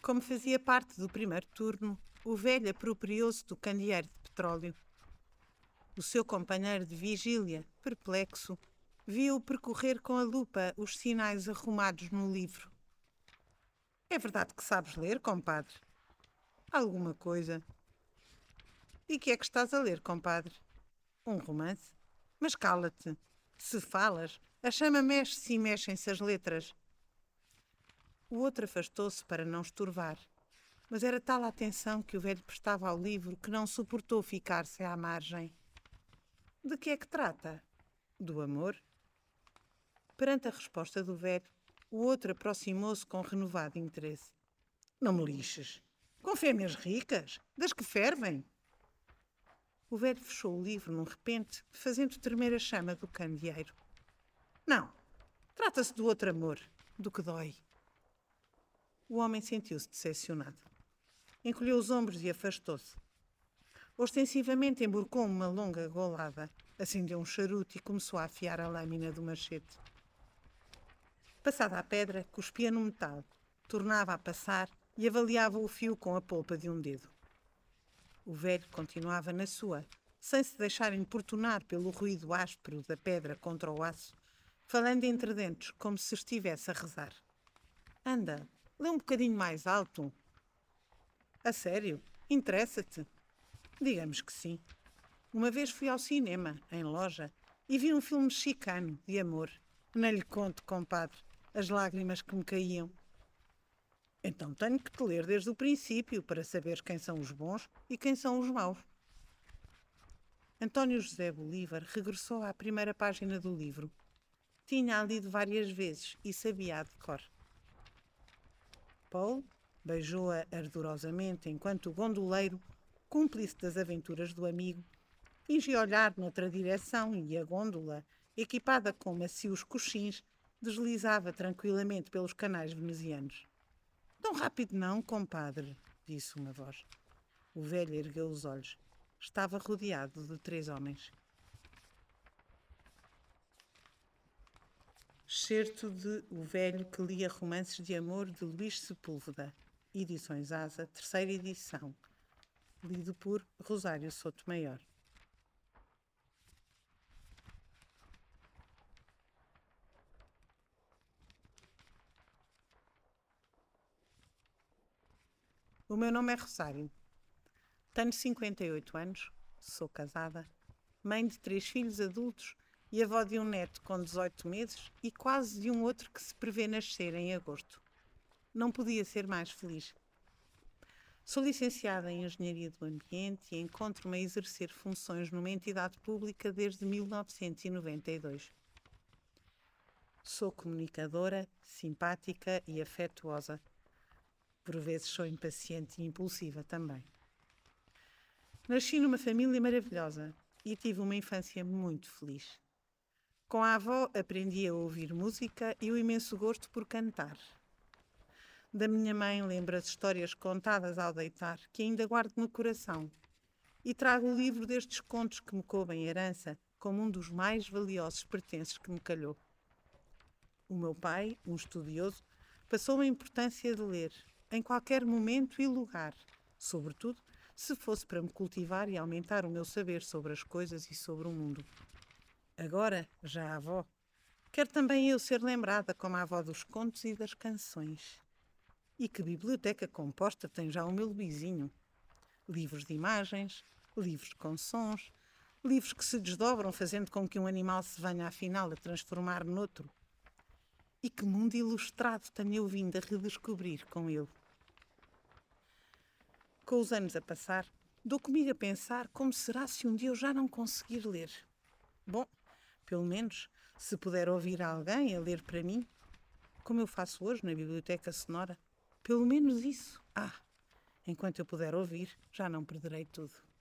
Como fazia parte do primeiro turno, o velho apropriou-se do candeeiro de petróleo. O seu companheiro de vigília, perplexo, viu-o percorrer com a lupa os sinais arrumados no livro. É verdade que sabes ler, compadre? Alguma coisa. E que é que estás a ler, compadre? Um romance? Mas cala-te. Se falas, a chama mexe-se e mexem-se as letras. O outro afastou-se para não estorvar, mas era tal a atenção que o velho prestava ao livro que não suportou ficar-se à margem. De que é que trata? Do amor? Perante a resposta do velho, o outro aproximou-se com renovado interesse. Não me lixes. Com fêmeas ricas? Das que fervem? O velho fechou o livro num repente, fazendo tremer a chama do candeeiro. Não, trata-se do outro amor, do que dói. O homem sentiu-se decepcionado. Encolheu os ombros e afastou-se. Ostensivamente emborcou uma longa golada, acendeu um charuto e começou a afiar a lâmina do machete. Passada a pedra, cuspia no metal, tornava a passar e avaliava o fio com a polpa de um dedo. O velho continuava na sua, sem se deixar importunar pelo ruído áspero da pedra contra o aço, falando entre dentes como se estivesse a rezar. Anda, lê um bocadinho mais alto. A sério? Interessa-te? Digamos que sim. Uma vez fui ao cinema, em loja, e vi um filme mexicano de amor. Não lhe conto, compadre, as lágrimas que me caíam. Então tenho que te ler desde o princípio para saberes quem são os bons e quem são os maus. António José Bolívar regressou à primeira página do livro. Tinha-a lido várias vezes e sabia-a de cor. Paul beijou-a ardorosamente enquanto o gondoleiro, cúmplice das aventuras do amigo, fingia olhar noutra direção e a gôndola, equipada com macios coxins, deslizava tranquilamente pelos canais venezianos. Tão rápido não, compadre, disse uma voz. O velho ergueu os olhos. Estava rodeado de 3 homens. Excerto de O Velho que lia romances de amor de Luís Sepúlveda. Edições Asa, terceira edição. Lido por Rosário Sotomayor. O meu nome é Rosário. Tenho 58 anos, sou casada, mãe de 3 filhos adultos e avó de um neto com 18 meses e quase de um outro que se prevê nascer em agosto. Não podia ser mais feliz. Sou licenciada em Engenharia do Ambiente e encontro-me a exercer funções numa entidade pública desde 1992. Sou comunicadora, simpática e afetuosa. Por vezes sou impaciente e impulsiva também. Nasci numa família maravilhosa e tive uma infância muito feliz. Com a avó aprendi a ouvir música e o imenso gosto por cantar. Da minha mãe lembro as histórias contadas ao deitar, que ainda guardo no coração. E trago o livro destes contos que me coubem em herança como um dos mais valiosos pertences que me calhou. O meu pai, um estudioso, passou a importância de ler, em qualquer momento e lugar, sobretudo se fosse para me cultivar e aumentar o meu saber sobre as coisas e sobre o mundo. Agora, já a avó, quero também eu ser lembrada como a avó dos contos e das canções. E que biblioteca composta tem já o meu Luizinho. Livros de imagens, livros com sons, livros que se desdobram fazendo com que um animal se venha afinal a transformar noutro. E que mundo ilustrado tenho eu vindo a redescobrir com ele. Com os anos a passar, dou comigo a pensar como será se um dia eu já não conseguir ler. Bom, pelo menos, se puder ouvir alguém a ler para mim, como eu faço hoje na Biblioteca Sonora, pelo menos isso. Enquanto eu puder ouvir, já não perderei tudo.